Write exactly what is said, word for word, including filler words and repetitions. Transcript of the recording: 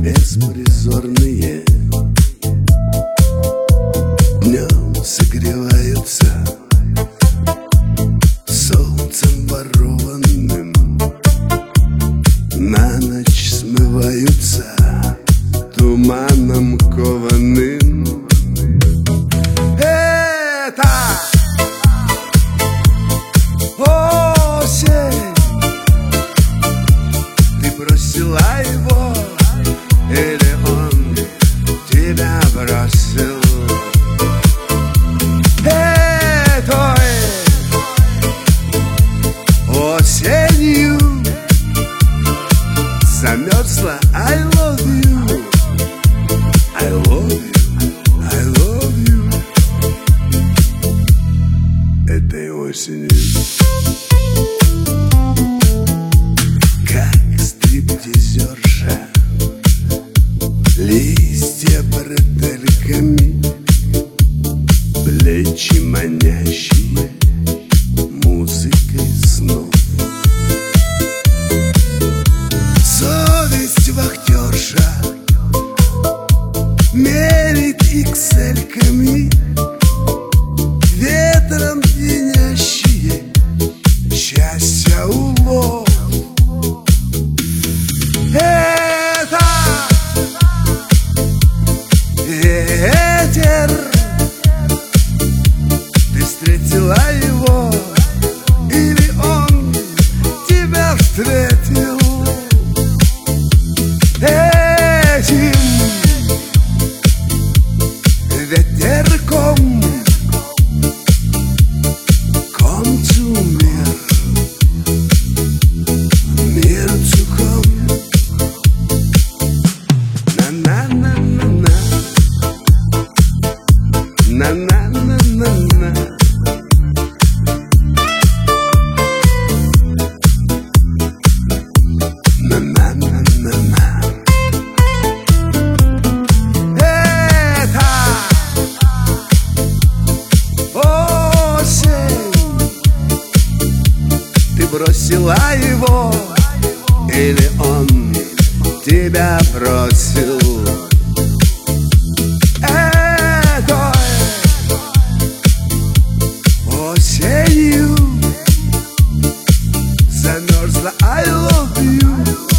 беспризорные днем согреваются солнцем ворованным, на ночь смываются туманом кованым. Это осень. Ты бросила его, или он тебя бросил? Этой осенью замерзла. I love you, I love you, I love you. Этой осенью, как стриптизерша, листья бретельками, плечи манящие музыкой снов. Совесть вахтерша мерит иксельками, ветром пьянящие счастья улов. Это ветер. Ты встретила его, или он тебя встретил? Этим ветерком come to мир, мир цуком. На-на-на-на-на, на-на-на-на-на. На-на-на-на-на. Это осень. Ты бросила его, или он тебя бросил? Этой осенью замерзла. I love you.